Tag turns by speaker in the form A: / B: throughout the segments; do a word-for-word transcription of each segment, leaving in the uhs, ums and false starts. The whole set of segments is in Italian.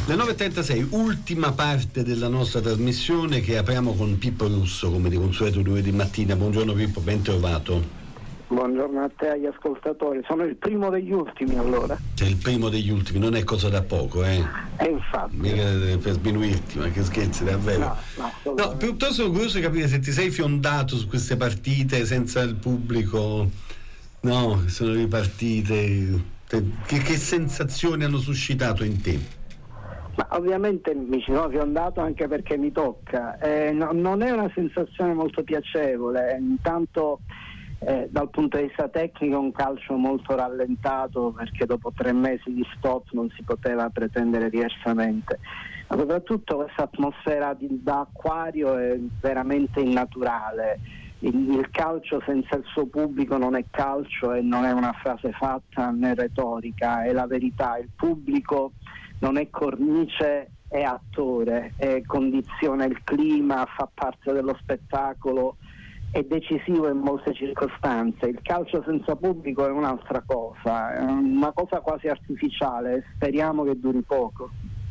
A: Le nove e trentasei, ultima parte della nostra trasmissione che apriamo con Pippo Russo, come di consueto lunedì mattina. Buongiorno Pippo, ben trovato.
B: Buongiorno a te e agli ascoltatori. Sono il primo degli ultimi allora.
A: Sei il primo degli ultimi, non è cosa da poco, eh?
B: E infatti.
A: Mica per sminuirti, ma che scherzi, davvero.
B: No, no,
A: no, piuttosto sono curioso di capire se ti sei fiondato su queste partite senza il pubblico. No, sono ripartite. Che, che sensazioni hanno suscitato in te?
B: Ma ovviamente mi ci sono fiondato anche perché mi tocca. Eh, no, non è una sensazione molto piacevole. Intanto eh, dal punto di vista tecnico un calcio molto rallentato, perché dopo tre mesi di stop non si poteva pretendere diversamente. Ma soprattutto questa atmosfera di, da acquario è veramente innaturale. Il, il calcio senza il suo pubblico non è calcio, e non è una frase fatta né retorica, è la verità. Il pubblico non è cornice, è attore, è condiziona il clima, fa parte dello spettacolo, è decisivo in molte circostanze. Il calcio senza pubblico è un'altra cosa, è una cosa quasi artificiale, speriamo che duri poco.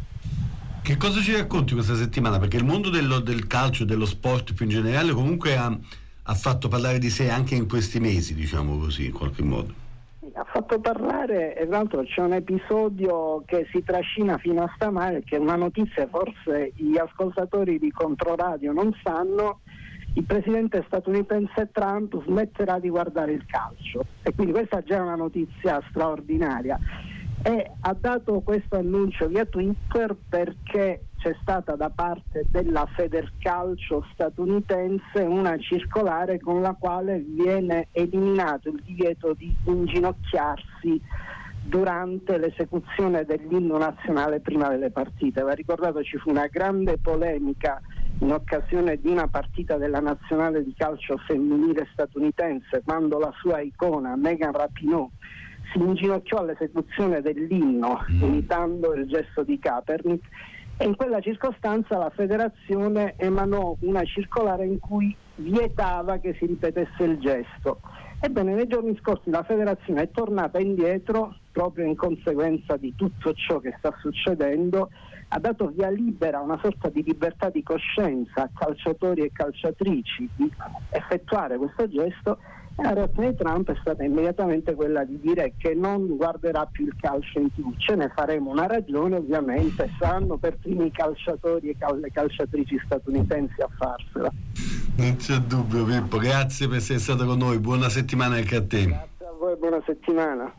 A: Che cosa ci racconti questa settimana? Perché il mondo dello, del calcio e dello sport più in generale comunque ha, ha fatto parlare di sé anche in questi mesi, diciamo così, in qualche modo.
B: Ha fatto parlare, e tra l'altro c'è un episodio che si trascina fino a stamane, che è una notizia forse gli ascoltatori di Controradio non sanno. Il presidente statunitense Trump smetterà di guardare il calcio, e quindi questa già è una notizia straordinaria, e ha dato questo annuncio via Twitter perché c'è stata da parte della Federcalcio statunitense una circolare con la quale viene eliminato il divieto di inginocchiarsi durante l'esecuzione dell'inno nazionale prima delle partite. Va ricordato, ci fu una grande polemica in occasione di una partita della nazionale di calcio femminile statunitense, quando la sua icona Megan Rapinoe si inginocchiò all'esecuzione dell'inno imitando il gesto di Kaepernick, e in quella circostanza la federazione emanò una circolare in cui vietava che si ripetesse il gesto. Ebbene, nei giorni scorsi la federazione è tornata indietro proprio in conseguenza di tutto ciò che sta succedendo, ha dato via libera a una sorta di libertà di coscienza a calciatori e calciatrici di effettuare questo gesto, e la reazione di Trump è stata immediatamente quella di dire che non guarderà più il calcio in tivù. Ce ne faremo una ragione, ovviamente, saranno per primi i calciatori e cal- le calciatrici statunitensi a farsela.
A: Non c'è dubbio, Pippo, grazie per essere stato con noi, buona settimana anche a te.
B: Grazie a voi, buona settimana.